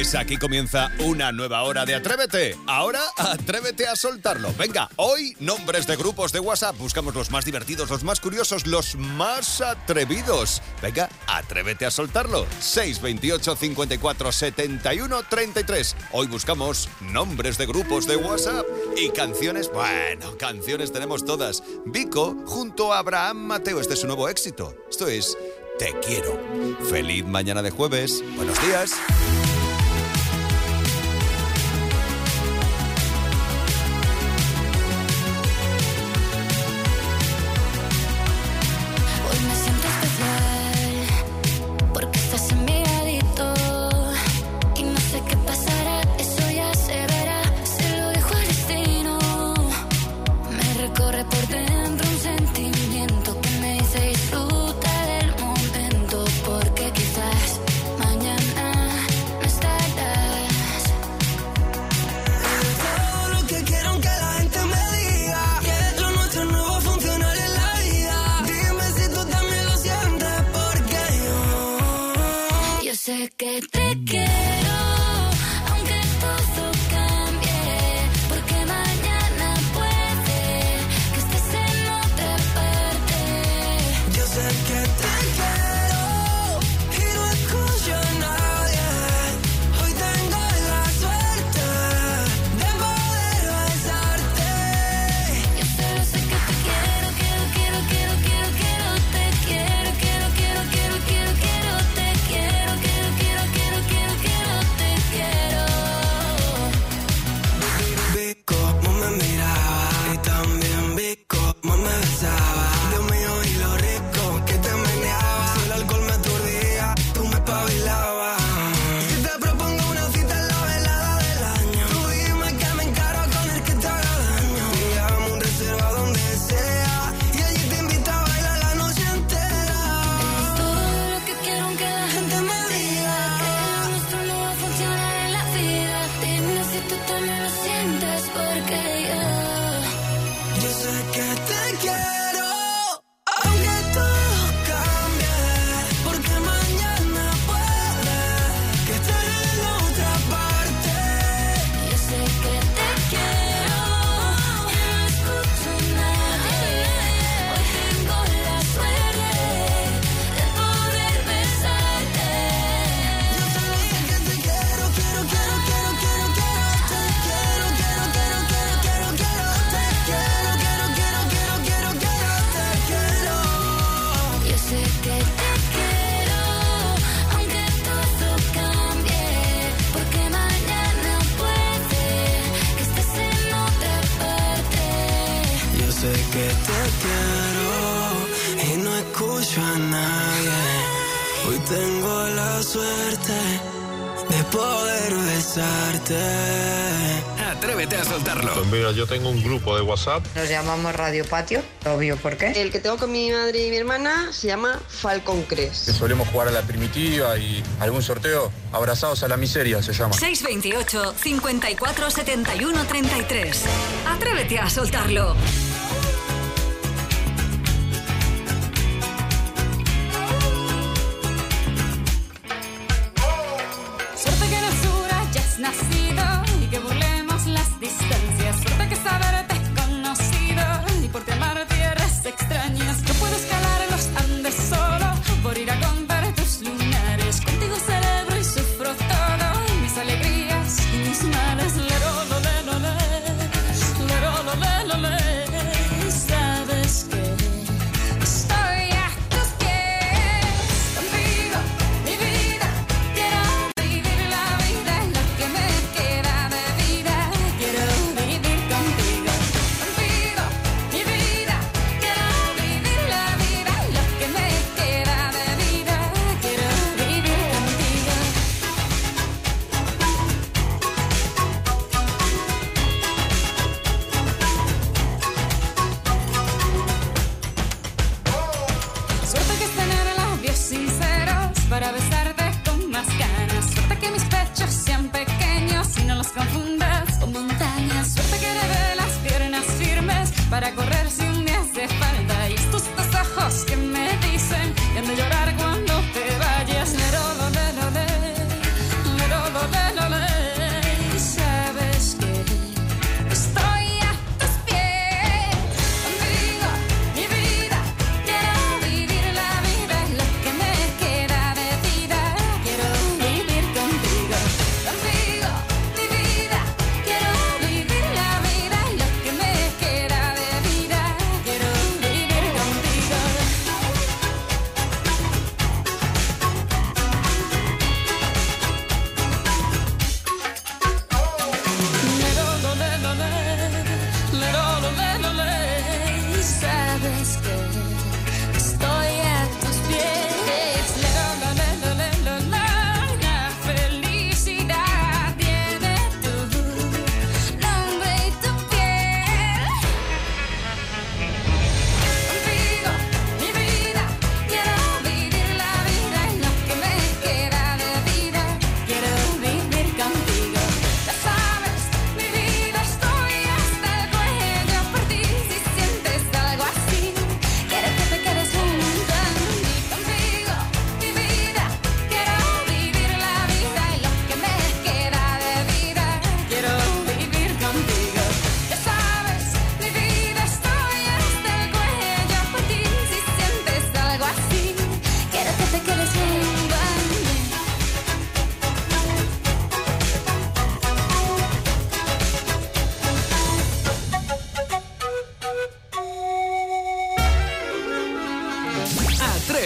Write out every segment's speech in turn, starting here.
Pues aquí comienza una nueva hora de Atrévete. Ahora, atrévete a soltarlo. Venga, hoy nombres de grupos de WhatsApp. Buscamos los más divertidos, los más curiosos, los más atrevidos. Venga, atrévete a soltarlo. 628 54 71 33. Hoy buscamos nombres de grupos de WhatsApp. Y canciones, bueno, canciones tenemos todas. Vico junto a Abraham Mateo. Este es su nuevo éxito. Esto es Te Quiero. Feliz mañana de jueves. Buenos días. Que te quiero, aunque todo cambie, porque mañana puede que estés en otra parte. Yo sé que te quiero y no escucho a nadie. Hoy tengo la suerte de poder besarte. Yo solo sé que te quiero, te quiero, te quiero, te quiero, te quiero, te quiero. Vi cómo me miraba y también vi cómo me besaba. Dios mío, y lo rico que te meneaba. Si el alcohol me aturdía, tú me espabilabas. Si te propongo una cita en la velada del año, tú dime que me encaro con el que te haga daño. Pillamos un reserva donde sea y allí te invito a bailar la noche entera. Es todo lo que quiero que la gente me diga, que lo nuestro no va a funcionar en la vida. Dime si tú también lo sientes, porque yo sé que te quiero, aunque todo cambie, porque mañana puede que estés en otra parte. Yo sé que te quiero y no escucho a nadie. Hoy tengo la suerte de poder besarte. Yo solo sé que te quiero, quiero, quiero, quiero, quiero, quiero. Te quiero, quiero, quiero, quiero, quiero, quiero. Te quiero, quiero, quiero, quiero, quiero, quiero. Te quiero. Yo sé que te quiero, aunque todo cambie, porque mañana puede que estés en otra parte. Yo sé que te quiero y no escucho a nadie. Hoy tengo la suerte de poder besarte. Atrévete a soltarlo. Pues mira, yo tengo un grupo de WhatsApp. Nos llamamos Radio Patio, obvio, ¿por qué? El que tengo con mi madre y mi hermana se llama Falcon Crest. Solemos jugar a la primitiva y algún sorteo. Abrazados a la miseria se llama. 628 54 71 33. Atrévete a soltarlo. Suerte que eres dura, ya has nacido y que burlemos las distancias. Suerte que saberte es conocido y por ti amar tierras extrañas. Yo puedo escalar los Andes solo por ir a contar tus lunares. Contigo celebro y sufro todo, mis alegrías y mis males. Lero, lo, le, lo, le. Lero, lo, le, lo, le. Sabes que estoy a tus pies. Contigo, mi vida, quiero vivir la vida en la que me queda.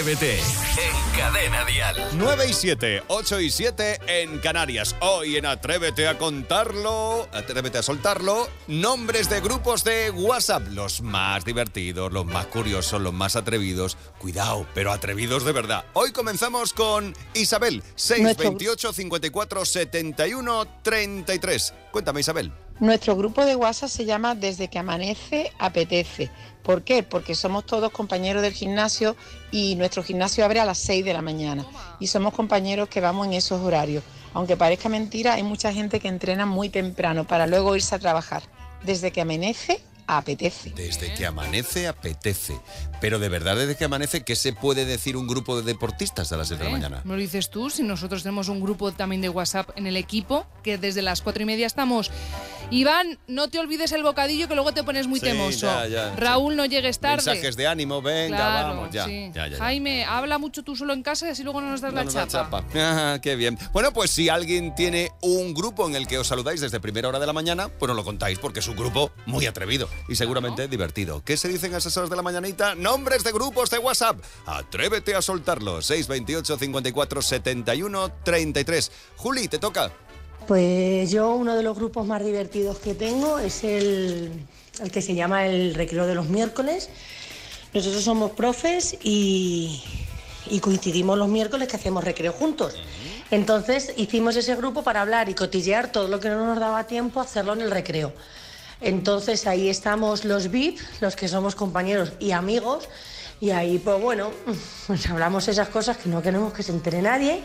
Atrévete en Cadena Dial. 9 y 7, 8 y 7 en Canarias. Hoy en Atrévete a contarlo, Atrévete a soltarlo, nombres de grupos de WhatsApp. Los más divertidos, los más curiosos, los más atrevidos. Cuidado, pero atrevidos de verdad. Hoy comenzamos con Isabel, 628 54 71 33. Cuéntame, Isabel. Nuestro grupo de WhatsApp se llama Desde que amanece, apetece. ¿Por qué? Porque somos todos compañeros del gimnasio y nuestro gimnasio abre a las 6 de la mañana. Y somos compañeros que vamos en esos horarios. Aunque parezca mentira, hay mucha gente que entrena muy temprano para luego irse a trabajar. Desde que amanece, apetece. Desde que amanece, apetece. Pero de verdad, desde que amanece, ¿qué se puede decir un grupo de deportistas a las 6 de la mañana? Me lo dices tú, si nosotros tenemos un grupo también de WhatsApp en el equipo, que desde las 4:30 estamos. Iván, no te olvides el bocadillo que luego te pones muy temoso. Raúl, no llegues tarde. Mensajes de ánimo, venga, claro, vamos, ya. Jaime, habla mucho tú solo en casa y así luego no nos das la chapa. Ah, qué bien. Bueno, pues si alguien tiene un grupo en el que os saludáis desde primera hora de la mañana, pues nos lo contáis porque es un grupo muy atrevido y seguramente divertido. ¿Qué se dicen a esas horas de la mañanita? Nombres de grupos de WhatsApp. Atrévete a soltarlo. 628 54 71 33. Juli, te toca. Pues yo uno de los grupos más divertidos que tengo es el que se llama el Recreo de los Miércoles. Nosotros somos profes y coincidimos los miércoles que hacemos recreo juntos. Entonces hicimos ese grupo para hablar y cotillear todo lo que no nos daba tiempo a hacerlo en el recreo. Entonces ahí estamos los VIP, los que somos compañeros y amigos, y ahí pues bueno, pues hablamos esas cosas que no queremos que se entere nadie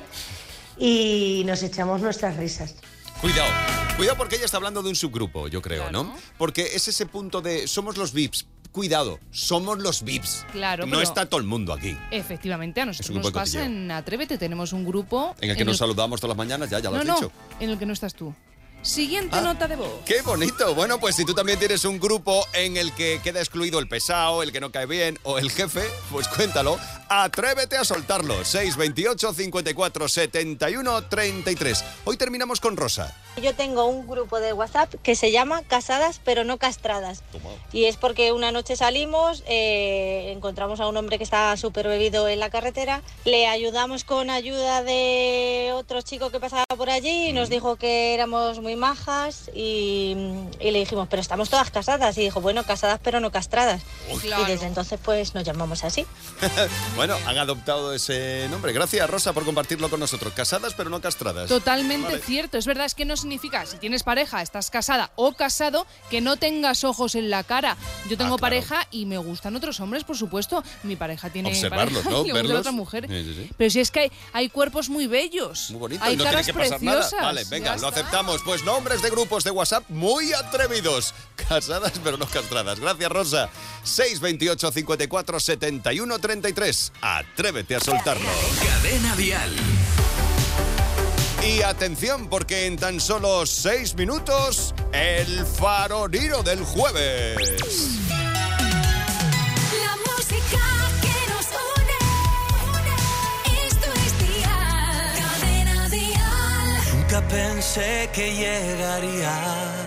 y nos echamos nuestras risas. Cuidado porque ella está hablando de un subgrupo, yo creo, claro, ¿no? Porque es ese punto de somos los VIPs. Cuidado, somos los VIPs. Claro, no está todo el mundo aquí. Efectivamente, a nosotros nos pasa en Atrévete. Tenemos un grupo en el que nos saludamos todas las mañanas, ya lo has dicho. En el que no estás tú. Siguiente nota de voz. ¡Qué bonito! Bueno, pues si tú también tienes un grupo en el que queda excluido el pesado, el que no cae bien o el jefe, pues cuéntalo. Atrévete a soltarlo. 628 54 71 33. Hoy terminamos con Rosa. Yo tengo un grupo de WhatsApp que se llama Casadas pero no castradas. Y es porque una noche salimos, encontramos a un hombre que estaba súper bebido en la carretera, le ayudamos con ayuda de otro chico que pasaba por allí y nos dijo que éramos muy majas y le dijimos, pero estamos todas casadas. Y dijo, bueno, casadas pero no castradas. Claro. Y desde entonces pues nos llamamos así. Bueno, han adoptado ese nombre. Gracias, Rosa, por compartirlo con nosotros. Casadas pero no castradas. Totalmente cierto. Es verdad, es que no significa, si tienes pareja, estás casada o casado, que no tengas ojos en la cara. Yo tengo pareja y me gustan otros hombres, por supuesto. Mi pareja tiene observarlos, pareja, ¿no? y Verlos. Otra mujer. Sí. Pero si es que hay cuerpos muy bellos. Muy bonitos. Hay y no caras tiene que pasar preciosas. nada. Vale, venga, Ya lo está. aceptamos. Pues nombres de grupos de WhatsApp muy atrevidos. Casadas pero no castradas. Gracias, Rosa. 628 54 71 33. Atrévete a soltarlo. Cadena Dial. Y atención, porque en tan solo 6 minutos, el farolino del jueves. La música que nos une. Esto es Dial. Cadena Dial. Nunca pensé que llegaría.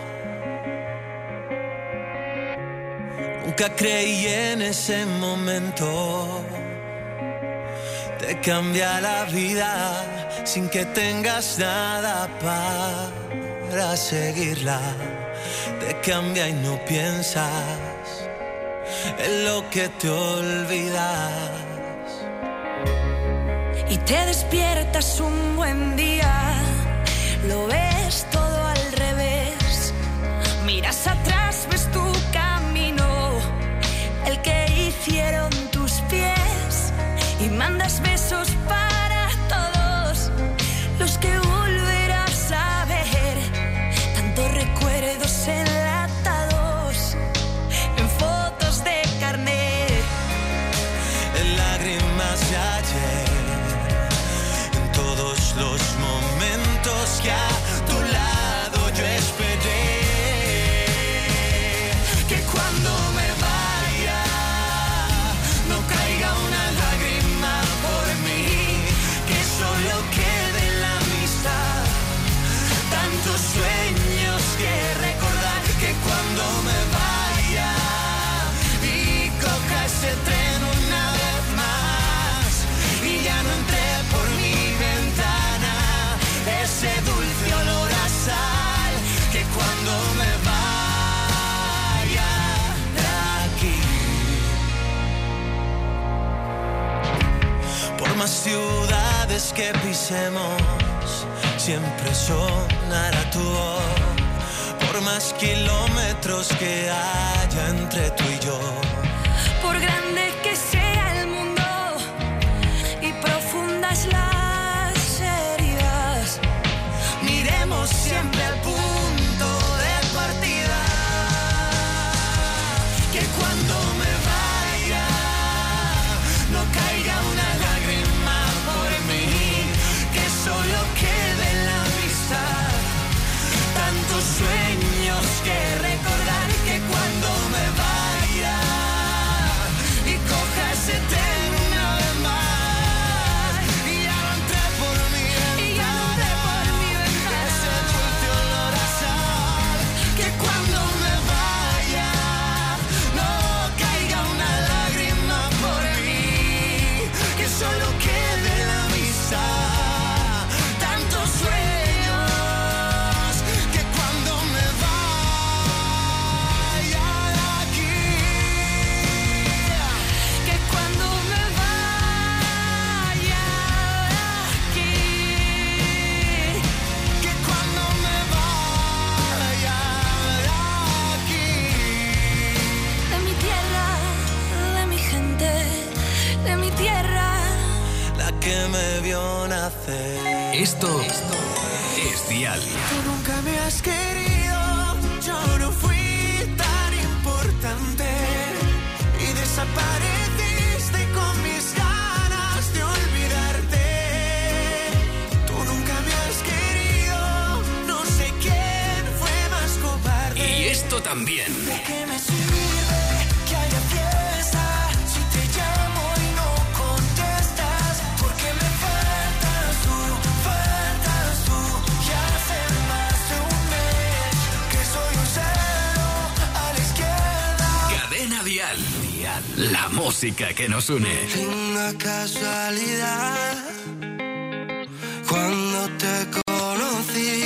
Nunca creí en ese momento. Te cambia la vida sin que tengas nada para seguirla. Te cambia y no piensas en lo que te olvidas. Y te despiertas un buen día, lo ves todo al revés. Miras atrás, ves tu camino, el que hicieron tus pies. Y mandas besos para todos los que volverás a ver. Tantos recuerdos enlatados en fotos de carnet, En lágrimas de ayer, en todos los momentos que a tu lado yo esperé. Que cuando me vaya no caiga una lágrima por mí, que solo quede la amistad, tantos sueños que recordar. Que cuando me vaya y coja ese tren una vez más, pudiésemos siempre sonara tu voz, por más kilómetros que haya entre tú y yo. Por grande que sea el mundo y profundas las heridas, miremos siempre al punto de partida. Que cuando me vaya no caiga una lágrima por mí, que solo quede la amistad, tantos sueños que recordar, que cuando me vaya y coja ese tren una vez más y ya no entré por mi ventana, ese dulce olor a sal, que cuando me vaya no caiga una lágrima por mí, que solo quede la amistad, tantos sueños, que cuando me vaya de aquí, que cuando me vaya de aquí, que cuando me vaya de aquí. de mi tierra, de mi gente, de mi tierra. La que me vio nacer. Esto es Dial. Tú nunca me has querido, yo no fui tan importante y desapareciste con mis ganas de olvidarte. Tú nunca me has querido, no sé quién fue más cobarde. Y esto también. ¿De qué me sirve que haya fiesta si te llamo y no contestas? Porque me faltas tú, y hace más de un mes que soy un cero a la izquierda. Cadena Dial. La música que nos une. Una casualidad, cuando te conocí,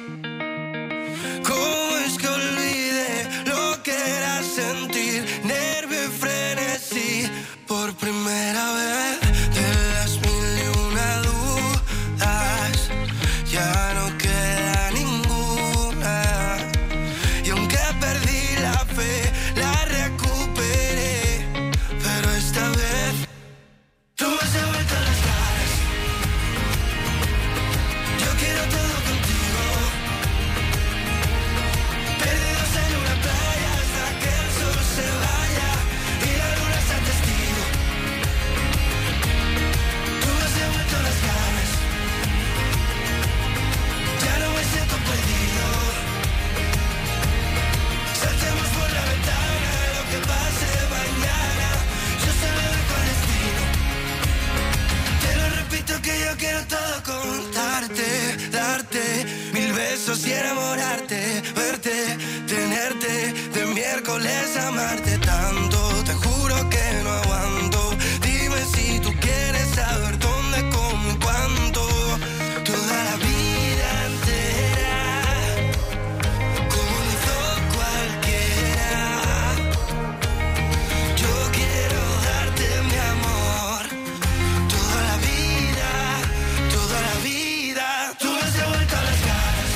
¿cómo es que olvidé lo que era sentir nervio y frenesí? Por primera vez de las mil y una dudas, ya no queda ninguna. Y aunque perdí la fe, la recuperé, pero esta vez tú me has devuelto las ganas. Yo quiero todo contigo, perdidos en una playa hasta que el sol se vaya y la luna sea testigo. Tú me has devuelto las ganas, ya no me siento perdido. Saltemos por la ventana, lo que pase mañana, yo se lo dejo al destino. Te lo repito que yo quiero todo contarte, darte mil besos y enamorarte, verte, tenerte, de miércoles amarte tanto. Te juro que no aguanto. Dime si tú quieres saber dónde, cómo y cuánto. Toda la vida entera, como lo hizo cualquiera. Yo quiero darte mi amor, toda la vida, toda la vida. Tú me has devuelto las ganas,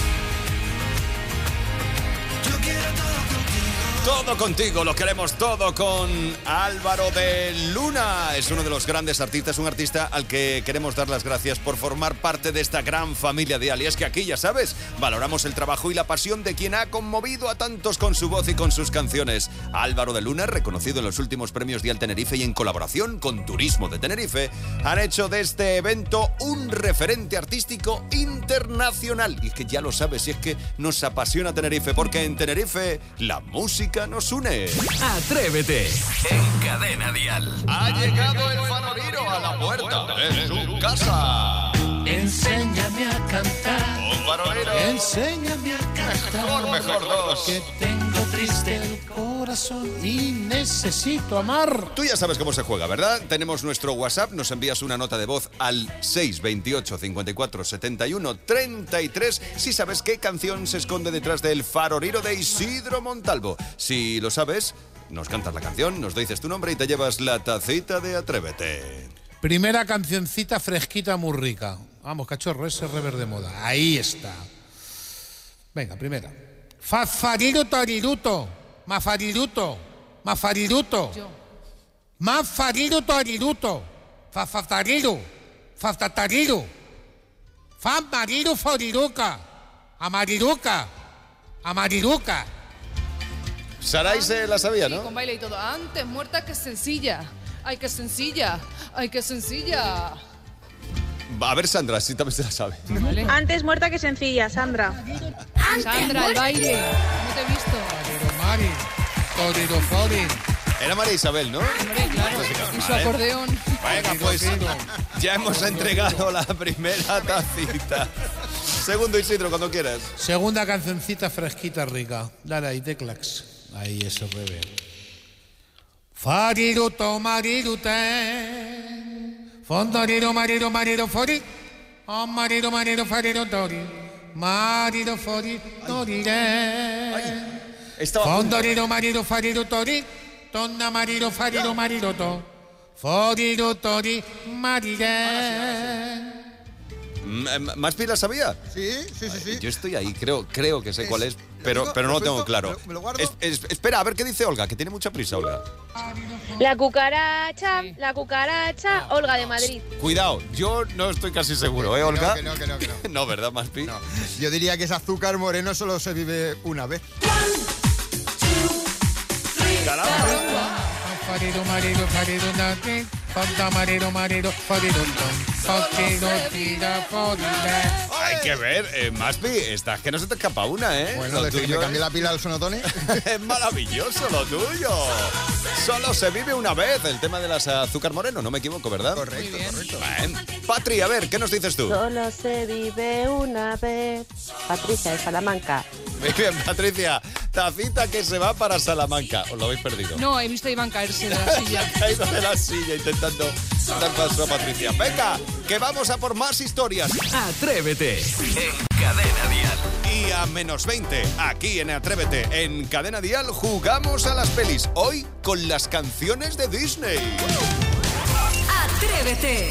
yo quiero todo contigo. Todo contigo, lo queremos todo con Álvaro de Luna. Es uno de los grandes artistas, un artista al que queremos dar las gracias por formar parte de esta gran familia Dial. Y es que aquí, ya sabes, valoramos el trabajo y la pasión de quien ha conmovido a tantos con su voz y con sus canciones. Álvaro de Luna, reconocido en los últimos premios Dial Tenerife y en colaboración con Turismo de Tenerife, han hecho de este evento un referente artístico internacional. Y es que ya lo sabes, y es que nos apasiona Tenerife, porque en Tenerife la música nos une. Atrévete en Cadena Dial. Ha llegado el farolero a la puerta de su casa. Enséñame a cantar. Un farolero. Enséñame a cantar. Mejor dos. Que tengo triste el corazón y necesito amar. Tú ya sabes cómo se juega, ¿verdad? Tenemos nuestro WhatsApp, nos envías una nota de voz al 628 54 71 33 si sabes qué canción se esconde detrás del farolero de Isidro Montalvo. Si lo sabes, nos cantas la canción, nos dices tu nombre y te llevas la tacita de Atrévete. Primera cancioncita fresquita muy rica. Vamos, cachorro, ese rever de moda. Ahí está. Venga, primera. Fafariru toriruto. Mafariruto. Mafariruto. Mafariru toriruto. Fafatariru. Fafatariru. Famariru foriruca. Amariruca. Amariruca. Saray se la sabía, ¿no? Sí, con baile y todo. Antes muerta que sencilla. Ay, qué sencilla. Ay, qué sencilla. A ver, Sandra, si también se la sabe. Vale. Antes muerta que sencilla, Sandra. Sandra, el baile. No te he visto. Mari, Toriro Fori. Era María Isabel, ¿no? Hombre, claro. Y su acordeón. Venga, pues ya hemos entregado la primera tacita. Segundo, Isidro, cuando quieras. Segunda cancioncita fresquita rica. Dale ahí, teclax. Ahí, eso, bebé. Fariruto, marirute. Fondoriro, mariro, mariro, fori. Oh, mariro, mariro, fariro, tori. Mariro, fori, torire. Fondoriro, mariro, fariro, tori. Tonna, mariro, fariro, mariro, to. Foriro, tori, marire. ¿Más pilas sabía? Sí. Yo estoy ahí, creo que sé cuál es, pero no lo tengo claro. Me lo guardo. Espera, a ver qué dice Olga, que tiene mucha prisa, Olga. La cucaracha, Olga de Madrid. Cuidado, yo no estoy casi seguro, ¿eh, Olga? Que no. No, ¿verdad, Maspi? No. Yo diría que es azúcar moreno, solo se vive una vez. Fariro, mariro, fariro, nati. Fanta, mariro, mariro, fariro, ton. Fariro, tira, forire. Hay que ver, Maspi, estás que no se te escapa una, ¿eh? Bueno, Lo desde que tuyo me cambié la pila al sonotone. Es maravilloso lo tuyo. Solo se vive una vez el tema de las azúcar moreno, no me equivoco, ¿verdad? Correcto. Bien. Patri, a ver, ¿qué nos dices tú? Solo se vive una vez. Patricia, de Salamanca. Muy bien, Patricia. Tacita que se va para Salamanca. ¿Os lo habéis perdido? No, he visto a Iván caerse de la silla. Ha caído de la silla intentando dar paso a Patricia. Venga, que vamos a por más historias. Atrévete en Cadena Dial. Y a menos 20, aquí en Atrévete, en Cadena Dial, jugamos a las pelis. Hoy con las canciones de Disney. Atrévete.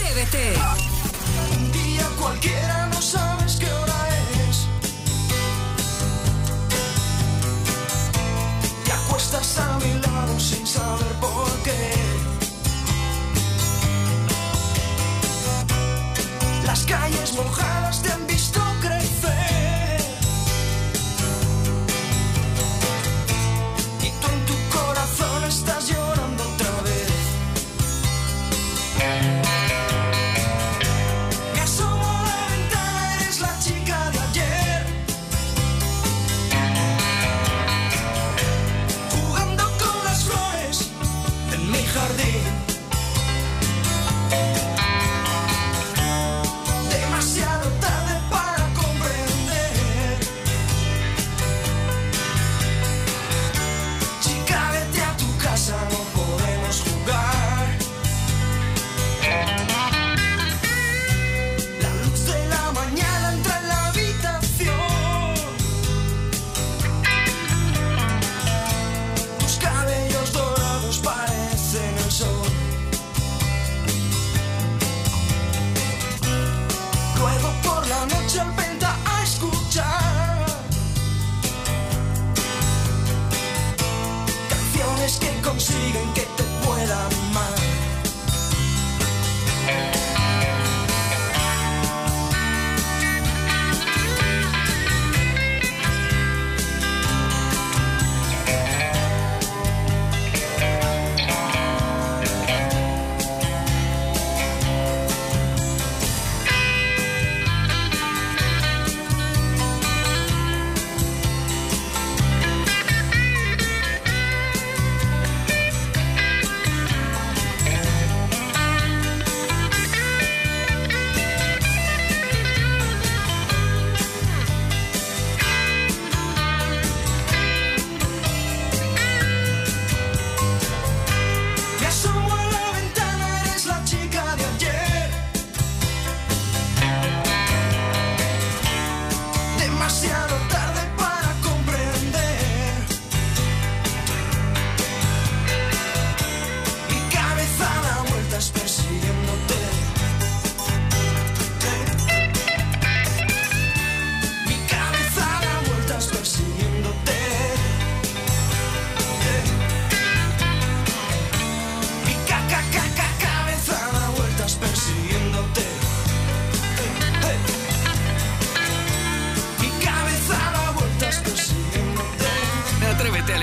Un día cualquiera no sabes qué hora es. Te acuestas a mi lado sin saber por qué. Las calles mojadas te han visto crecer. Y tú en tu corazón estás llorando otra vez. Me asomo a la ventana.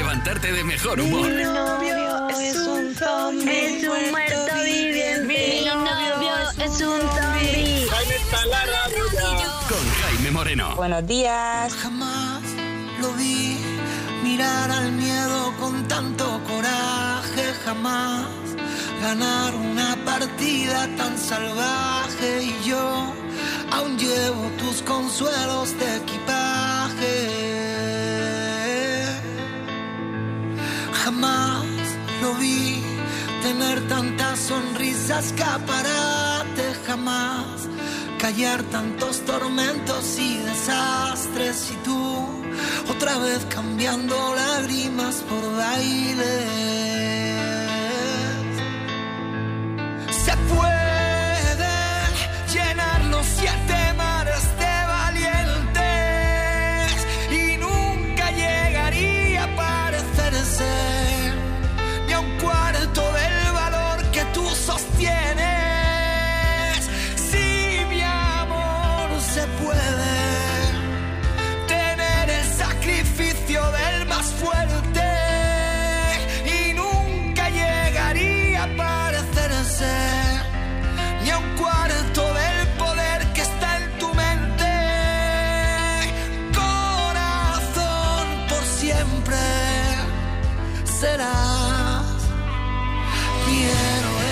levantarte de mejor humor. Mi novio es un zombie, es un muerto viviente. Mi novio es un zombie. Con Jaime Moreno. Buenos días. Jamás lo vi mirar al miedo con tanto coraje, jamás ganar una partida tan salvaje, y yo aún llevo tus consuelos de equipaje. Jamás lo vi tener tantas sonrisas, escaparate, jamás callar tantos tormentos y desastres, y tú otra vez cambiando lágrimas por bailes. Se puede llenar los 7 mares de valientes y nunca llegaría a parecerse ni a un cuarto del valor que tú sostienes. Si mi amor se puede tener el sacrificio del más fuerte y nunca llegaría a parecerse ni a un cuarto del poder que está en tu mente. Corazón, por siempre serás mi héroe,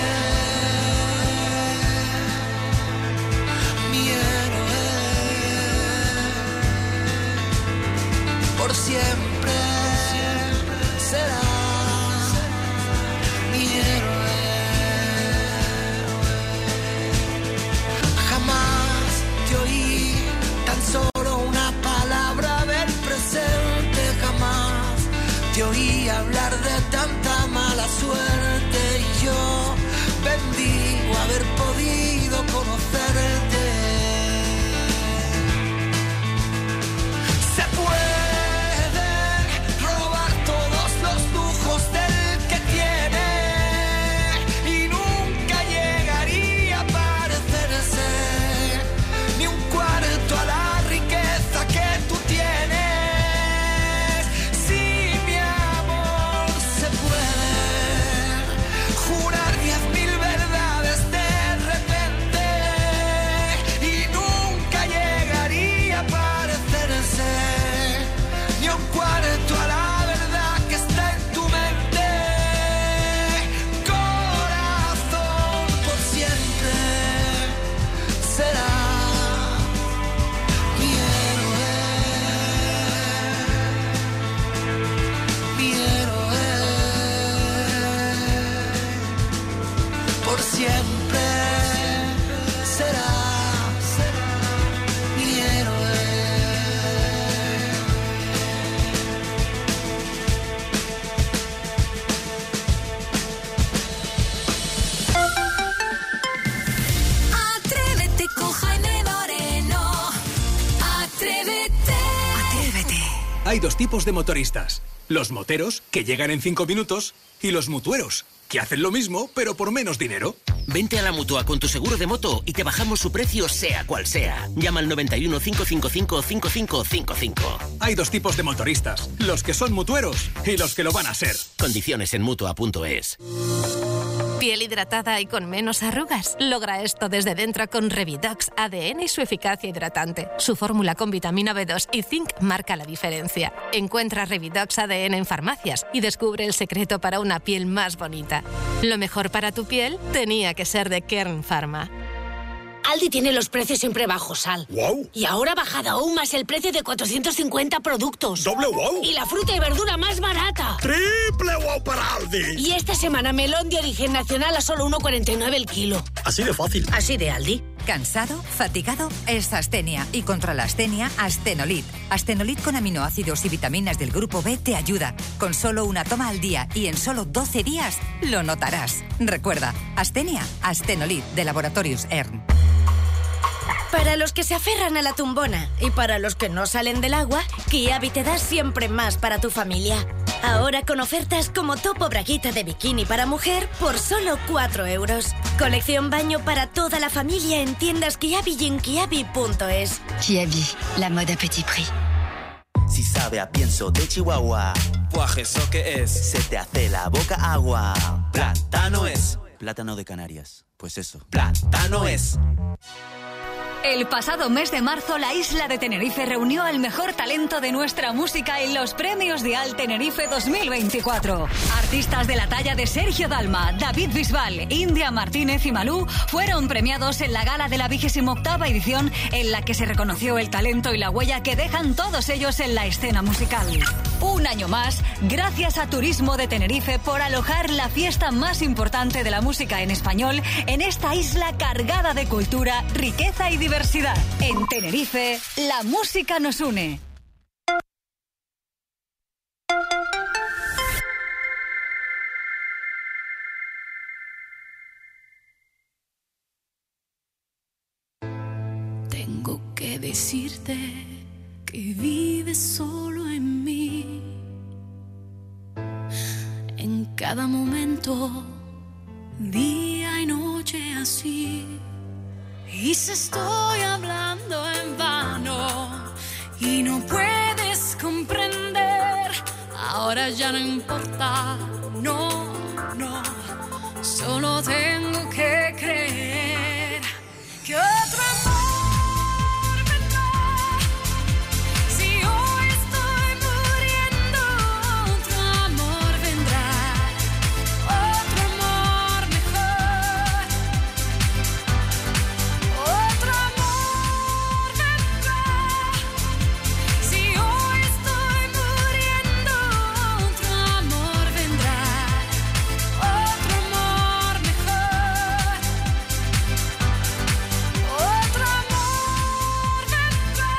mi héroe. Por siempre serás mi héroe. Jamás te oí tan solo una palabra del presente, jamás te oí hablar de tanta mala suerte, y yo bendigo haber podido conocerte. Se puede robar todos los lujos del que tiene y nunca llegaría a parecerse ni un cuarto a la riqueza que tú tienes. Si mi amor se puede jurar 10.000 verdades de repente y nunca llegaría a parecerse ni un cuarto a la verdad que está en tu mente. Corazón, por siempre será mi héroe, mi héroe. Por siempre será mi héroe. Atrévete con Jaime Moreno. Atrévete. Atrévete. Hay 2 tipos de motoristas. Los moteros, que llegan en 5 minutos, y los mutueros, que hacen lo mismo, pero por menos dinero. Vente a la Mutua con tu seguro de moto y te bajamos su precio sea cual sea. Llama al 91 555 5555. Hay 2 tipos de motoristas, los que son mutueros y los que lo van a ser. Condiciones en Mutua.es. Piel hidratada y con menos arrugas. Logra esto desde dentro con Revidox ADN y su eficacia hidratante. Su fórmula con vitamina B2 y zinc marca la diferencia. Encuentra Revidox ADN en farmacias y descubre el secreto para una piel más bonita. Lo mejor para tu piel tenía que ser de Kern Pharma. Aldi tiene los precios siempre bajos, Sal. ¡Wow! Y ahora ha bajado aún más el precio de 450 productos. ¡Doble wow! Y la fruta y verdura más barata. ¡Triple wow para Aldi! Y esta semana melón de origen nacional a solo 1,49 el kilo. Así de fácil. Así de Aldi. ¿Cansado? ¿Fatigado? Es astenia. Y contra la astenia, Astenolit. Astenolit con aminoácidos y vitaminas del grupo B te ayuda. Con solo una toma al día y en solo 12 días lo notarás. Recuerda, astenia, Astenolit de Laboratorios ERN. Para los que se aferran a la tumbona y para los que no salen del agua, Kiabi te da siempre más para tu familia. Ahora con ofertas como top o braguita de bikini para mujer por solo 4 euros. Colección baño para toda la familia en tiendas Kiabi y en kiabi.es. Kiabi, la mode à petit prix. sabe a pienso de Chihuahua. Pues eso que es. Se te hace la boca agua. Plátano es. Plátano de Canarias. Pues eso. Plátano es. El pasado mes de marzo, la isla de Tenerife reunió al mejor talento de nuestra música en los premios Dial Tenerife 2024. Artistas de la talla de Sergio Dalma, David Bisbal, India Martínez y Malú fueron premiados en la gala de la 28ª edición, en la que se reconoció el talento y la huella que dejan todos ellos en la escena musical. Un año más, gracias a Turismo de Tenerife por alojar la fiesta más importante de la música en español en esta isla cargada de cultura, riqueza y diversidad. En Tenerife, la música nos une. Tengo que decirte que vives solo en mí, en cada momento, día y noche así. Y si estoy hablando en vano y no puedes comprender, ahora ya no importa, no, no, solo tengo que creer que otro amor vendrá. Si hoy estoy muriendo, otro amor vendrá, otro amor mejor. Otro amor vendrá. Si hoy estoy muriendo, otro amor vendrá, otro amor mejor. Otro amor vendrá.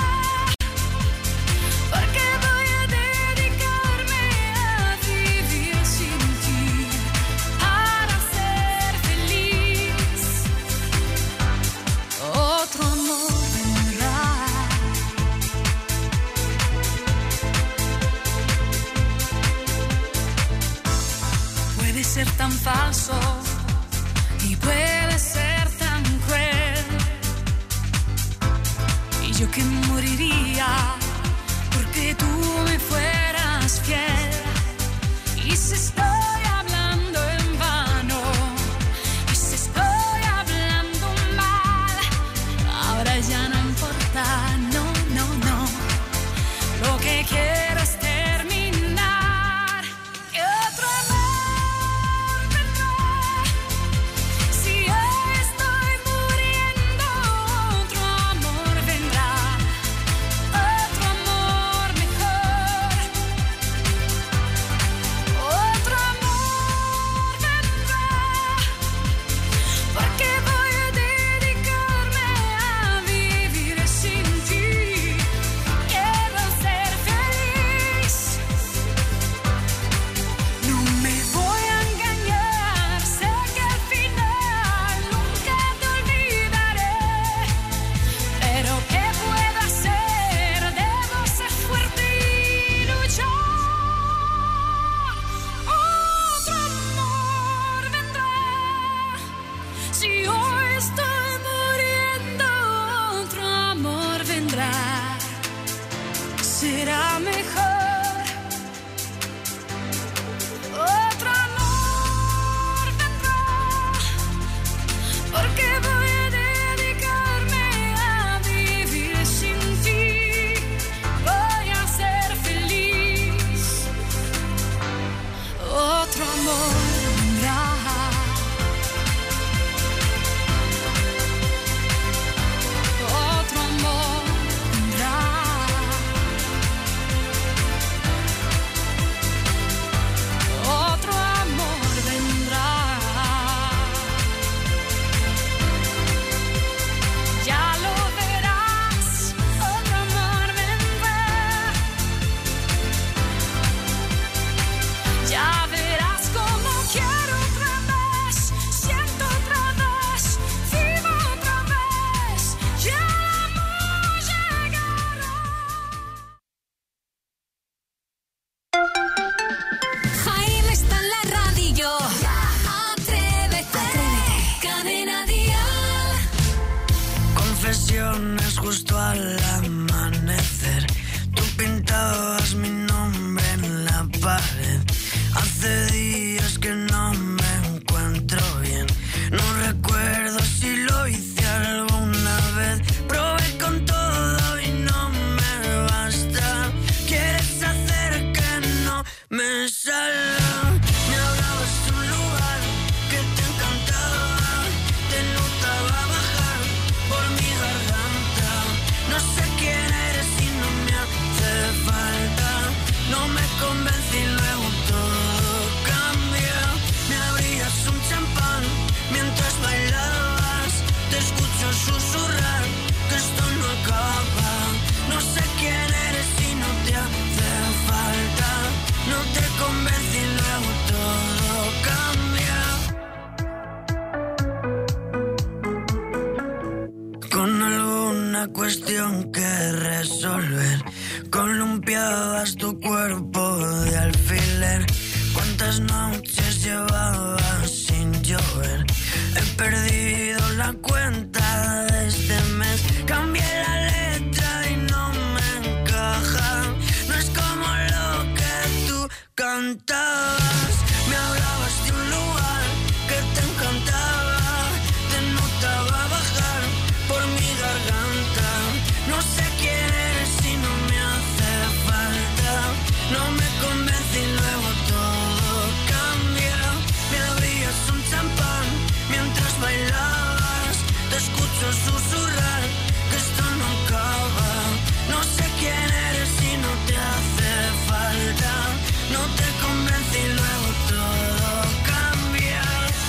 Porque voy a dedicarme a vivir sin ti, para ser feliz. Otro amor vendrá. Puede ser tan falso y puede ser tan cruel, y yo que moriría porque tú me fueras fiel. Y si estoy hablando en vano, y si estoy hablando mal, ahora ya no importa, no, no, no. Lo que quiero es terminar. Que otro amor vendrá. Si hoy estoy muriendo, otro amor vendrá, otro amor mejor. Otro amor vendrá. Porque voy a dedicarme a vivir sin ti. Quiero ser feliz. No me voy a engañar. Sé que al final nunca te olvidaré. Pero ¿qué puedo hacer? Debo ser fuerte y luchar. Otro amor vendrá. Si hoy estoy muriendo, otro amor vendrá. Será mejor. Otro amor vendrá. Porque voy a dedicarme a vivir sin ti. Voy a ser feliz. Otro amor vendrá. Otro amor vendrá. Otro amor vendrá. Ya lo verás. Otro amor vendrá. Ya verás cómo quiero otra vez. Siento otra vez. Vivo otra vez. Ya el amor llegará. Jaime está en la radio. Atrévete. Cadena Dial. Confesiones justo al amanecer. Tú pintabas no me convence y luego todo cambia. Me abrías un champán mientras bailabas, te escucho susurrar que esto no acaba. No sé quién eres y no te hace falta, no te convence y luego todo cambia. Con alguna cuestión que resolver, columpiabas tu cuerpo de alfiler. ¿Cuántas noches llevabas sin llover? He perdido la cuenta de este mes. Cambié la letra y no me encaja. No es como lo que tú cantabas. Me hablabas de un lugar que te encantaba. Te notaba bajar por mi garganta. No sé quién eres y no me hace falta. No me convence y luego todo cambia. Me abrías un champán mientras bailabas, te escucho susurrar que esto no acaba. No sé quién eres y no te hace falta, no te convence y luego todo cambia.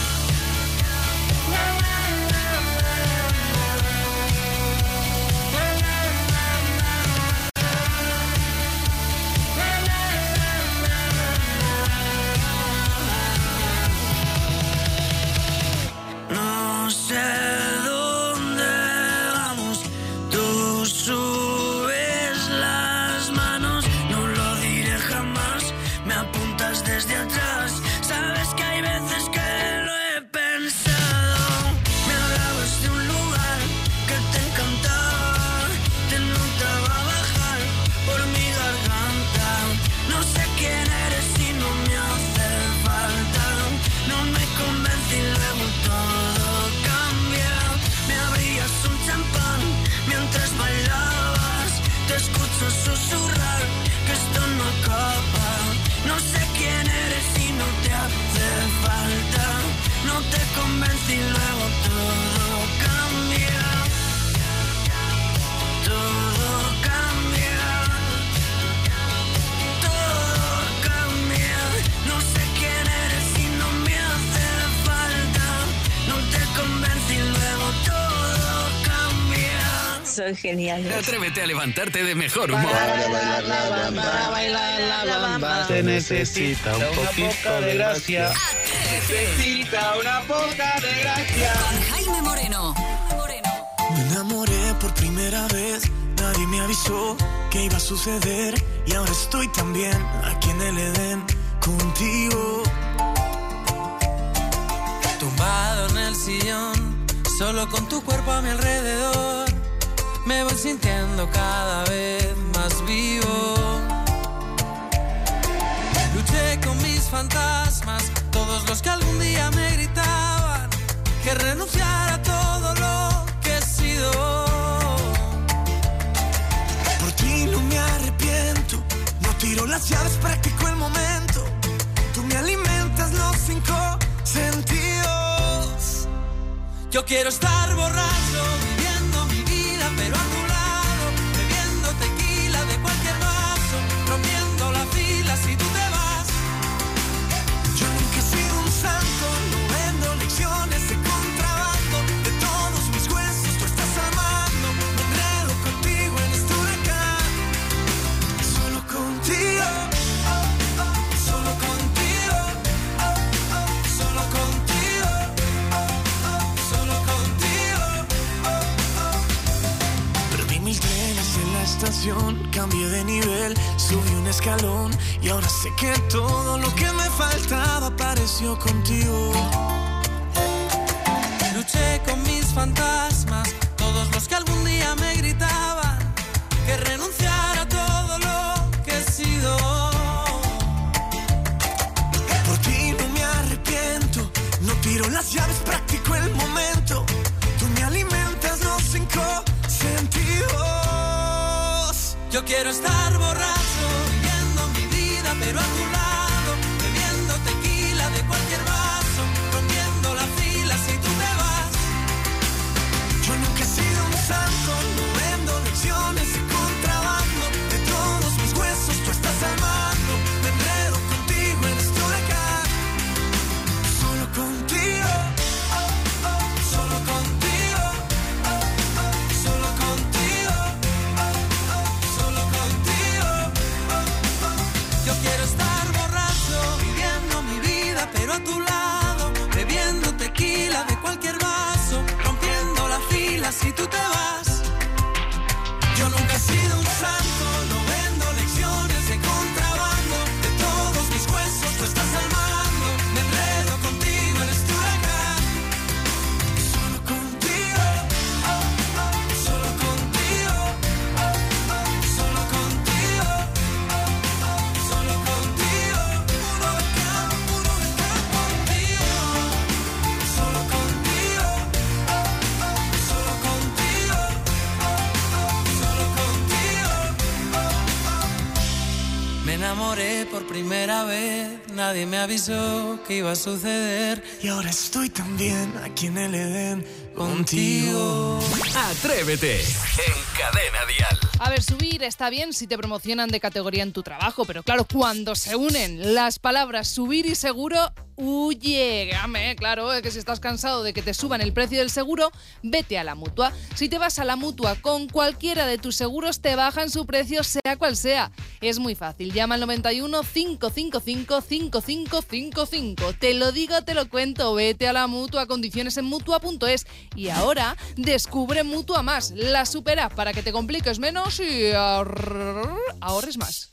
No sé dónde vamos, tú subes las manos, no lo diré jamás, me apuntas desde atrás, sabes que hay veces que lo he pensado. Me hablabas de un lugar que te encantaba, te notaba bajar por mi garganta. No sé quién eres y no me hace falta, no me convence y luego todo cambia. Me abrías un champán mientras bailabas, te escucho susurrar que esto no acaba. No sé quién eres y no te hace falta, no te convence y luego todo cambia. Todo cambia, todo cambia. No sé quién eres y no me hace falta, no te convence y luego todo cambia. Soy genial. Atrévete a levantarte de mejor humor. Se necesita un poquito de gracia. Necesita una poca de gracia. Con Jaime Moreno. Me enamoré por primera vez, nadie me avisó que iba a suceder y ahora estoy también aquí en el Edén contigo. Tumbado en el sillón, solo con tu cuerpo a mi alrededor, me voy sintiendo cada vez más vivo. Luché con mis fantasmas, todos los que algún día me gritaban que renunciara a todo lo que he sido. Por ti no me arrepiento, no tiro las llaves, practico el momento. Tú me alimentas los 5 sentidos. Yo quiero estar borracho, viviendo mi vida, pero a tu lado, bebiendo tequila de cualquier vaso, rompiendo la fila si tú te vas. Yo nunca he sido un santo, no vendo lecciones de contrabando. De todos mis huesos tú estás al mando. Me enredo contigo en este huracán. Solo contigo, solo contigo, solo contigo, solo contigo. Perdí 1000 trenes en la estación, cambié de nivel, subí un escalón y ahora sé que todo lo que me faltaba apareció contigo. Luché con mis fantasmas, todos los que algún día me gritaban que renunciara a todo lo que he sido. Por ti no me arrepiento, no tiro las llaves, practico el momento. Tú me alimentas los 5 sentidos. Yo quiero estar borracho, viviendo mi vida, pero a tu lado, bebiendo tequila de cualquier vaso, rompiendo la fila si tú te vas. Yo nunca he sido un santo, no vendo lecciones de contrabando. De todos mis huesos tú estás al mando. enamoré por primera vez, nadie me avisó que iba a suceder. Y ahora estoy también aquí en el Edén contigo. Atrévete en Cadena Dial. A ver, subir está bien si te promocionan de categoría en tu trabajo, pero claro, cuando se unen las palabras subir y seguro, huye, claro, que si estás cansado de que te suban el precio del seguro, vete a la Mutua. Si te vas a la Mutua con cualquiera de tus seguros, te bajan su precio sea cual sea. Es muy fácil, llama al 91 555 5555. Te lo digo, te lo cuento, vete a la Mutua, condiciones en Mutua.es. Y ahora descubre Mutua Más, la supera para que te compliques menos y ahorres más.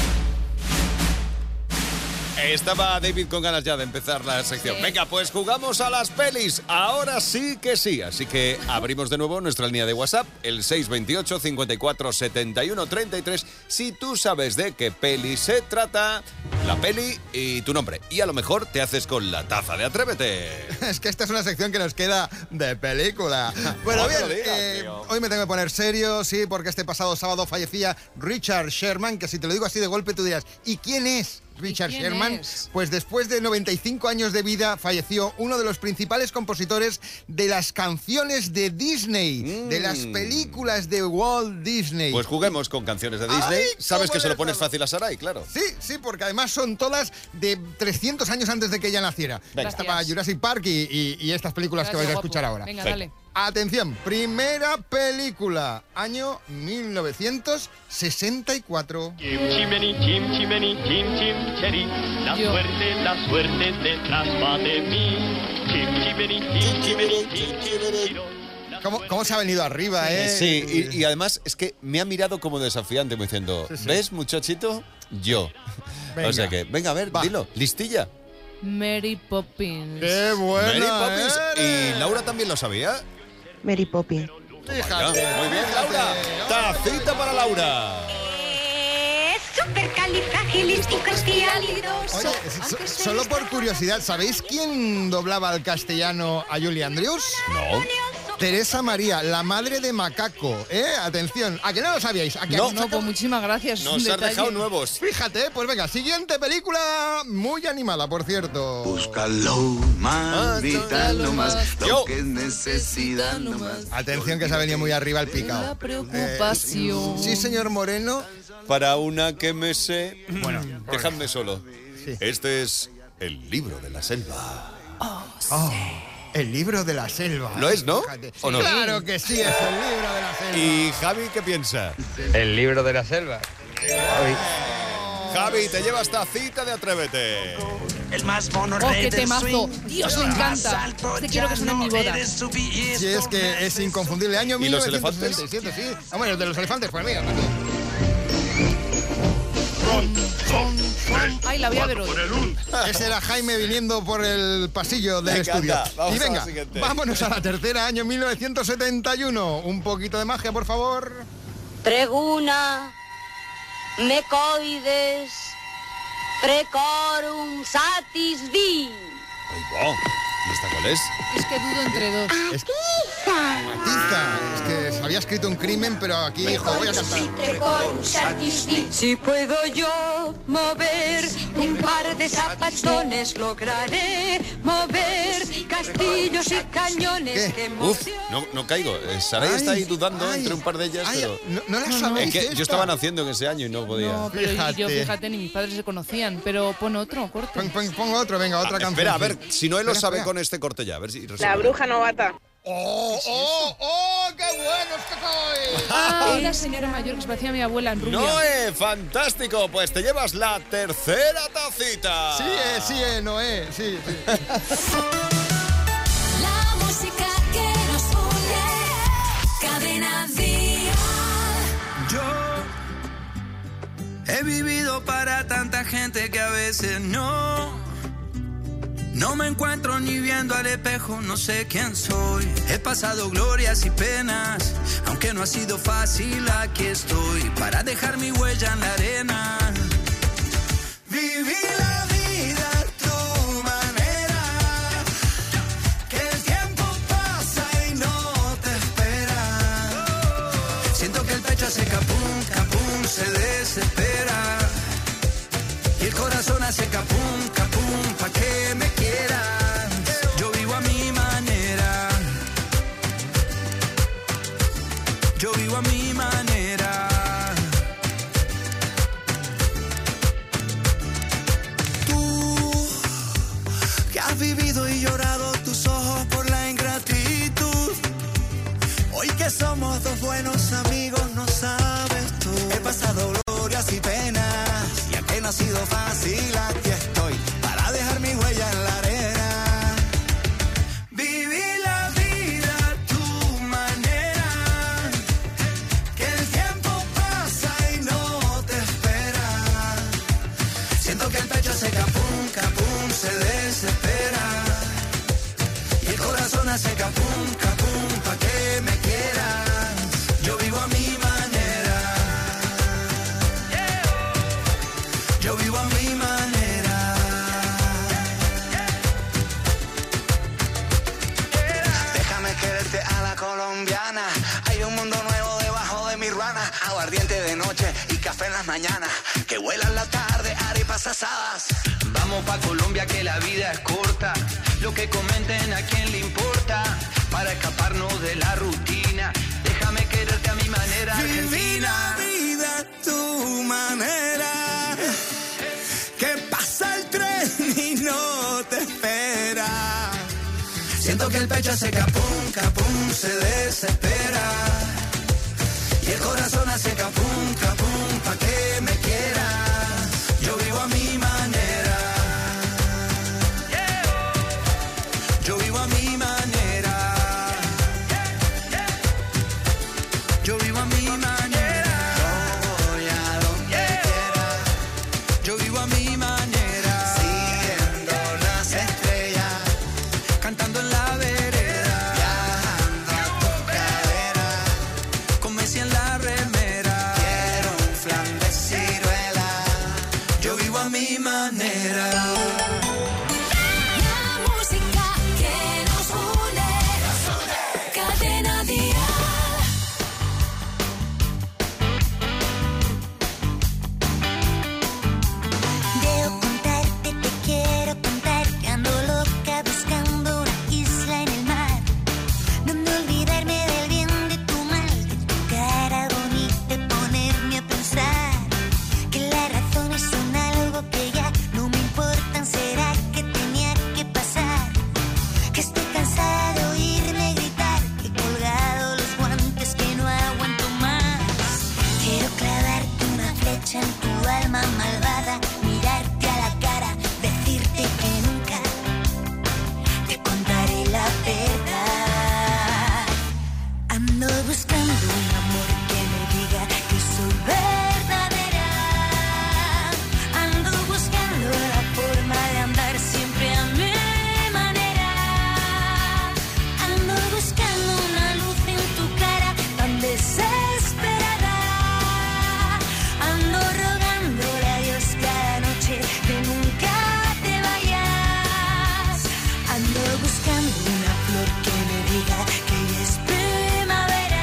Estaba David con ganas ya de empezar la sección. Sí. Venga, pues jugamos a las pelis. Ahora sí que sí. Así que abrimos de nuevo nuestra línea de WhatsApp, el 628 54 71 33. Si tú sabes de qué peli se trata, la peli y tu nombre. Y a lo mejor te haces con la taza de Atrévete. Es que esta es una sección que nos queda de película. Bueno, bien, hoy me tengo que poner serio, sí, porque este pasado sábado fallecía Richard Sherman, que si te lo digo así de golpe tú dirás, ¿y quién es Richard Sherman? Pues después de 95 años de vida falleció uno de los principales compositores de las canciones de Disney, de las películas de Walt Disney. Pues juguemos con canciones de Disney. Sabes que se lo pones fácil a Sarai, claro. Sí, porque además son todas de 300 años antes de que ella naciera. Estaba Jurassic Park y estas películas que vais a escuchar ahora. Venga, dale. Atención, primera película, año 1964. La suerte detrás va de mí. ¿Cómo se ha venido arriba, eh? Sí, y además es que me ha mirado como desafiante, me diciendo, ¿ves, muchachito? Yo. Venga. O sea que, venga, a ver, dilo, listilla. Mary Poppins. ¡Qué buena! Mary Poppins. ¿Y Laura también lo sabía? Mary Poppins. Fíjate. Muy bien, Laura. Tacita para Laura. Oye, solo por curiosidad, ¿sabéis quién doblaba al castellano a Julie Andrews? No. Teresa María, la madre de Macaco, Atención, ¿a que no lo sabíais? ¿A que no, pues muchísimas gracias. Nos has dejado nuevos. Fíjate, pues venga, siguiente película, muy animada, por cierto. Búscalo más, vital más, lo que necesita más. Atención que se ha venido muy arriba el picao. La preocupación. Sí, señor Moreno. Para una que me sé... Bueno, dejadme solo. Sí. Este es el libro de la selva. Sí. El libro de la selva. ¿Lo es, no? ¿O no? Claro que sí, es el libro de la selva. ¿Y Javi qué piensa? El libro de la selva. Javi, te llevas tacita de Atrévete. El más mono qué temazo. Dios, me encanta. Te quiero que suene en mi boda. Sí, es que es inconfundible. Año 1967, sí. Bueno, el de los elefantes, pues mira. Ay, la voy a ver hoy. Ese era Jaime viniendo por el pasillo del estudio. Y venga, vámonos a la tercera, año 1971. Un poquito de magia, por favor. Treguna, mecoides, precorum satis vi. ¿Y esta cuál es? Es que dudo entre dos. Matiza. Es que se había escrito un crimen, pero aquí dijo, voy a cantar. Si puedo yo mover un par de zapatones, lograré mover castillos y cañones. ¿Qué? No caigo. Sarai está ahí dudando entre un par de ellas, pero... No la sabéis. Es que yo estaba naciendo en ese año y no podía. No, pero fíjate, ni mis padres se conocían. Pero pon otro, corte. Pon otro, venga, otra canción. Espera, a ver, si no él lo sabe con este corte ya, a ver si... La bruja novata. ¡Oh, qué bueno estoy! La señora mayor que se parecía a mi abuela en rubia. ¡Noé, fantástico! Pues te llevas la tercera tacita. Sí, Noé, sí. La música que nos une, Cadena Dial. Yo he vivido para tanta gente que a veces no me encuentro ni viendo al espejo, no sé quién soy. He pasado glorias y penas, aunque no ha sido fácil, aquí estoy para dejar mi huella en la arena. Viví la vida a tu manera, que el tiempo pasa y no te espera. Siento que el pecho hace capum, capum, se desespera. corazón hace capum, capum, pa' que me quieras. Yo vivo a mi manera. Yo vivo a mi manera. Tú que has vivido y llorado tus ojos por la ingratitud. Hoy que somos dos buenos amigos, no sabes tú. He pasado glorias y penas, y aunque no ha sido fácil, aquí estoy para dejar mi huella en la arena. Viví la vida a tu manera, que el tiempo pasa y no te espera. Siento que el pecho hace capum, capum, se desespera. Y el corazón hace capum, capum, pa' que me quieras. Yo vivo a mi manera. Yo vivo a mi manera. Déjame quererte a la colombiana. Hay un mundo nuevo debajo de mi ruana. Aguardiente de noche y café en las mañanas. Que vuelan la tarde, arepas asadas. Vamos pa' Colombia que la vida es corta. Lo que comenten a quién le importa. Para escaparnos de la rutina. Déjame quererte a mi manera. Viví la vida a tu manera. Que pasa el tren y no te espera. Siento que el pecho hace capum, capum, se desespera. Y el corazón hace capum, capum, pa' que me quieras. Yo vivo a mi manera. Yo vivo a mi manera. Yo vivo a mi manera. Yo voy a donde quiera. Yo vivo a mi manera. Siguiendo las estrellas. Cantando en la vereda. Viajando a tu cadera. Con Messi en la remera. Quiero un flan de ciruela. Yo vivo a mi manera. Cadena Dial. Debo contarte, te quiero contar que ando loca buscando una isla en el mar, donde olvidarme del bien, de tu mal, de tu cara bonita, y ponerme a pensar que las razones son algo que ya no me importan. ¿Será que tenía que pasar? Que estoy cansada de oírme gritar, que he colgado los guantes, que no aguanto más. Quiero clavarte una flecha en tu alma malvada, mirarte a la cara, decirte que nunca te contaré la verdad. Ando buscando un amor que me diga que soy verdadera. Ando buscando la forma de andar siempre a mi manera. Ando buscando una luz en tu cara tan desesperada. Ando rogándole a Dios cada noche que nunca te vayas. Ando buscando una flor que me diga que ya es primavera.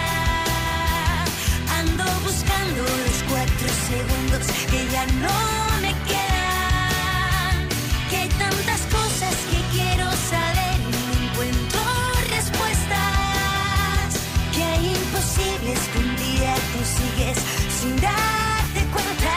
Ando buscando los 4 segundos que ya no me quedan. Que hay tantas cosas que quiero saber y no encuentro respuestas. Que hay imposibles que un día tú sigues sin darte cuenta.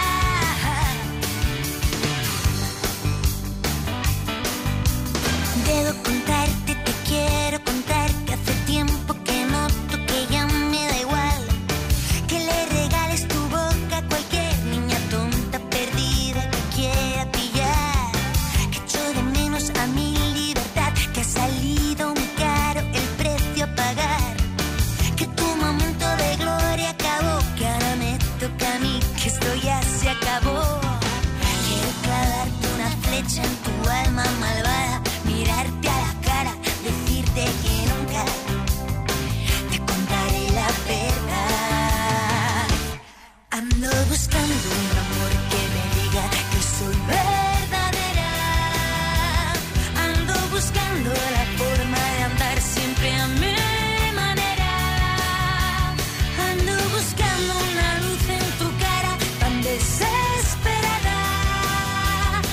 Debo contarte, te quiero contar que hace tiempo que noto que ya me da igual. Que le regales tu boca a cualquier niña tonta perdida que quiera pillar. Que echo de menos a mi libertad, que ha salido muy caro el precio a pagar. Que tu momento de gloria acabó, que ahora me toca a mí, que esto ya se acabó. Quiero clavarte una flecha en tu alma malvada, mirarte a la cara, decirte que nunca te contaré la verdad. Ando buscando un amor que me diga que soy verdadera. Ando buscando la forma de andar siempre a mi manera. Ando buscando una luz en tu cara tan desesperada.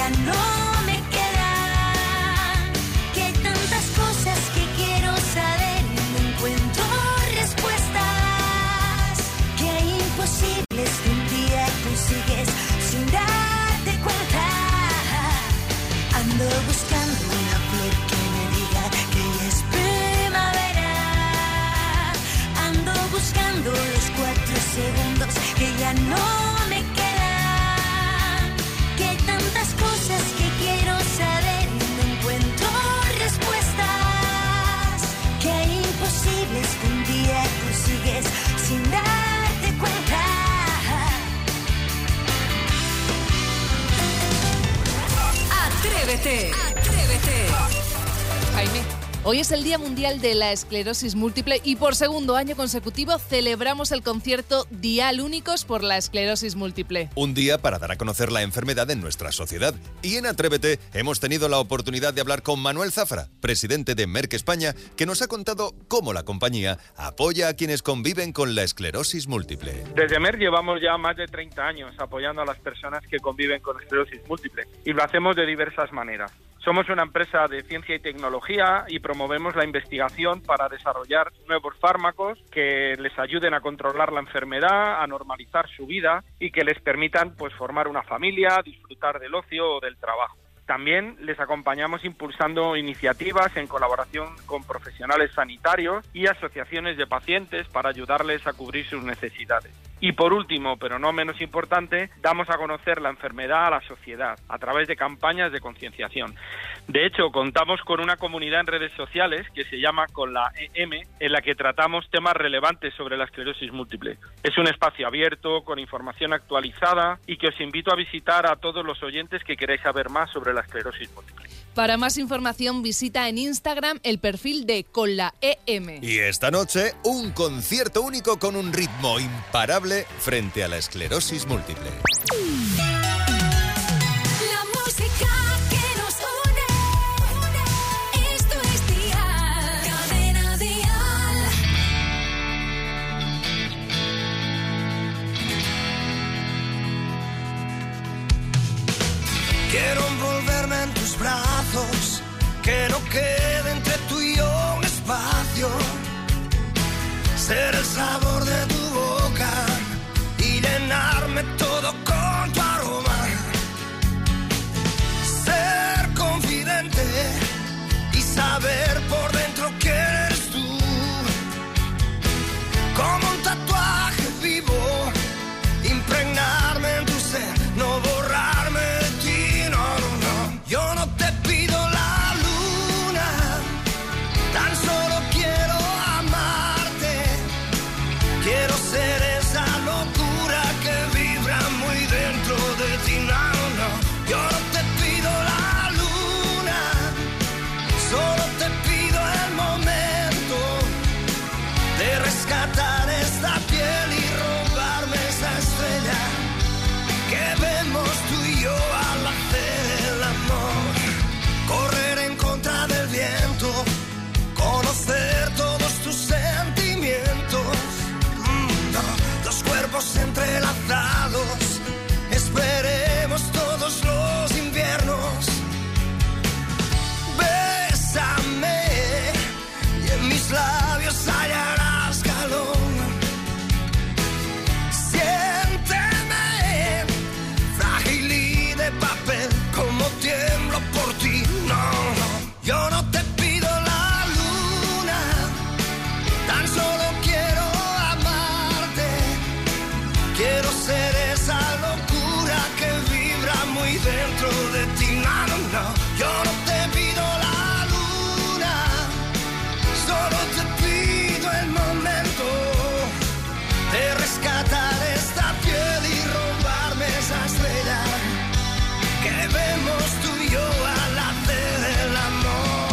ya no me quedan. Que hay tantas cosas que quiero saber y no encuentro respuestas. Que hay imposibles que un día consigues sin darte cuenta. Ando buscando una flor que me diga que ya es primavera. Ando buscando los 4 segundos que ya no me quedan. Que hay tantas cosas que quiero saber y no encuentro respuestas. Que hay imposibles que un día consigues sin darte cuenta. Atrévete, atrévete. Jaime, hoy es el Día Mundial de la Esclerosis Múltiple y por segundo año consecutivo celebramos el concierto Dial Únicos por la Esclerosis Múltiple. Un día para dar a conocer la enfermedad en nuestra sociedad. Y en Atrévete hemos tenido la oportunidad de hablar con Manuel Zafra, presidente de Merck España, que nos ha contado cómo la compañía apoya a quienes conviven con la esclerosis múltiple. Desde Merck llevamos ya más de 30 años apoyando a las personas que conviven con esclerosis múltiple y lo hacemos de diversas maneras. Somos una empresa de ciencia y tecnología y promovemos la investigación para desarrollar nuevos fármacos que les ayuden a controlar la enfermedad, a normalizar su vida y que les permitan pues formar una familia, disfrutar del ocio o del trabajo. También les acompañamos impulsando iniciativas en colaboración con profesionales sanitarios y asociaciones de pacientes para ayudarles a cubrir sus necesidades. Y por último, pero no menos importante, damos a conocer la enfermedad a la sociedad a través de campañas de concienciación. De hecho, contamos con una comunidad en redes sociales que se llama Con la EM, en la que tratamos temas relevantes sobre la esclerosis múltiple. Es un espacio abierto, con información actualizada y que os invito a visitar a todos los oyentes que queráis saber más sobre la esclerosis múltiple. Para más información visita en Instagram el perfil de Con la EM. Y esta noche, un concierto único con un ritmo imparable frente a la esclerosis múltiple. La música que nos une. Esto es Dial, Cadena Dial. Quiero envolverme en tus brazos, que no quede entre tú y yo un espacio. Ser el sabor de tu boca y llenarme todo con tu aroma. Ser confidente y saber por dentro que eres tú. Como un tatuaje vivo, impregnarme en tu ser, no borrarme de ti, no, no, no. Yo no te pido la luna, tan solo quiero amarte. Quiero ser esa locura que vibra muy dentro de ti, no, no. Yo no te pido la luna, solo te pido el momento de rescatar esta piel y robarme esa estrella que vemos tú y yo al hacer el amor. Correr en contra del viento, conocer todos tus sentimientos. Dos cuerpos entrelazados, esperemos todos los inviernos. Bésame y en mis labios hallarás calor. Siénteme frágil y de papel, como tiemblo por ti. No, no, yo no te pido la luna, tan solo quiero amarte. Quiero ser esa locura que vibra muy dentro de ti. No, no, no, yo no te pido la luna, solo te pido el momento de rescatar esta piel y robarme esa estrella que vemos tú y yo al hacer el amor.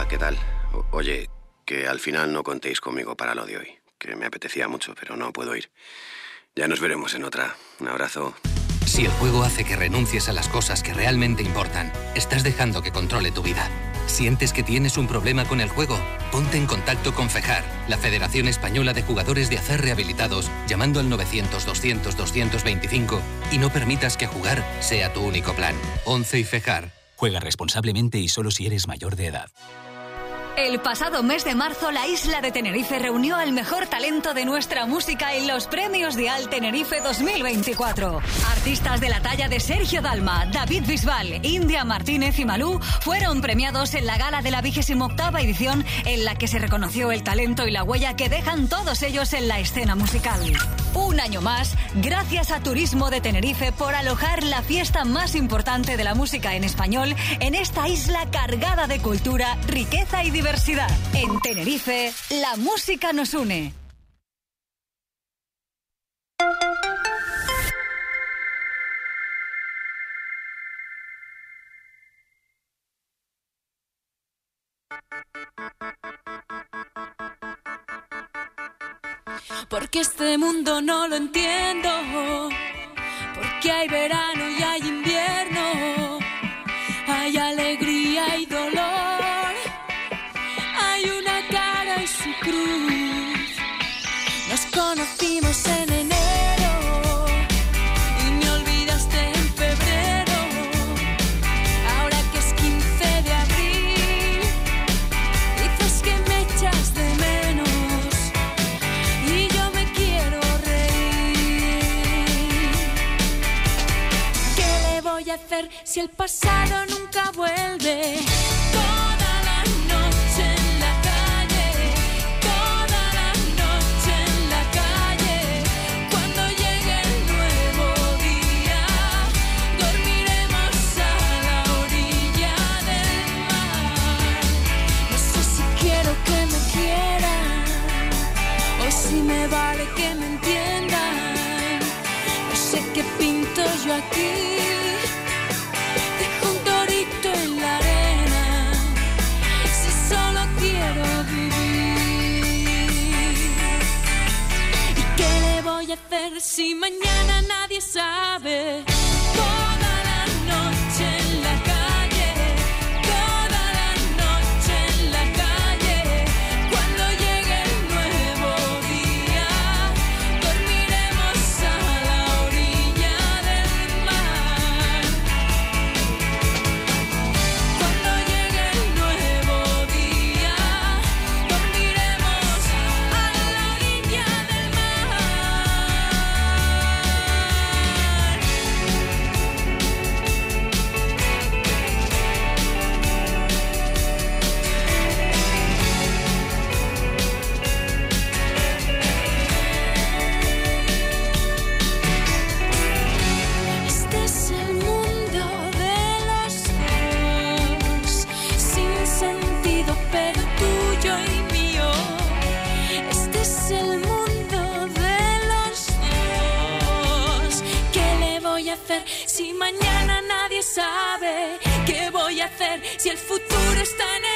¿qué tal? Oye, que al final no contéis conmigo para lo de hoy, que me apetecía mucho, pero no puedo ir. Ya nos veremos en otra. Un abrazo. Si el juego hace que renuncies a las cosas que realmente importan, estás dejando que controle tu vida. ¿Sientes que tienes un problema con el juego? Ponte en contacto con FEJAR, la Federación Española de Jugadores de Acer Rehabilitados, llamando al 900-200-225 y no permitas que jugar sea tu único plan. 11 y FEJAR. Juega responsablemente y solo si eres mayor de edad. El pasado mes de marzo, la isla de Tenerife reunió al mejor talento de nuestra música en los premios Dial Tenerife 2024. Artistas de la talla de Sergio Dalma, David Bisbal, India Martínez y Malú fueron premiados en la gala de la 28ª edición, en la que se reconoció el talento y la huella que dejan todos ellos en la escena musical. Un año más, gracias a Turismo de Tenerife por alojar la fiesta más importante de la música en español en esta isla cargada de cultura, riqueza y diversidad. En Tenerife, la música nos une. Porque este mundo no lo entiendo, porque hay verano y hay invierno, hay alegría y dolor, hay una cara y su cruz. Nos conocimos en enero y me olvidaste en febrero. Ahora que es 15 de abril, dices que me echas de menos. Hacer si el pasado nunca vuelve. Toda la noche en la calle, toda la noche en la calle. Cuando llegue el nuevo día, dormiremos a la orilla del mar. No sé si quiero que me quieran o si me vale que me entiendan. No sé qué pinto yo aquí. En la arena, si solo quiero vivir. ¿Y qué le voy a hacer si mañana nadie sabe? Toda la noche en la calle, toda la noche en la calle. Cuando llegue el nuevo día, dormiremos a la orilla del mar. Si mañana nadie sabe qué voy a hacer, si el futuro está en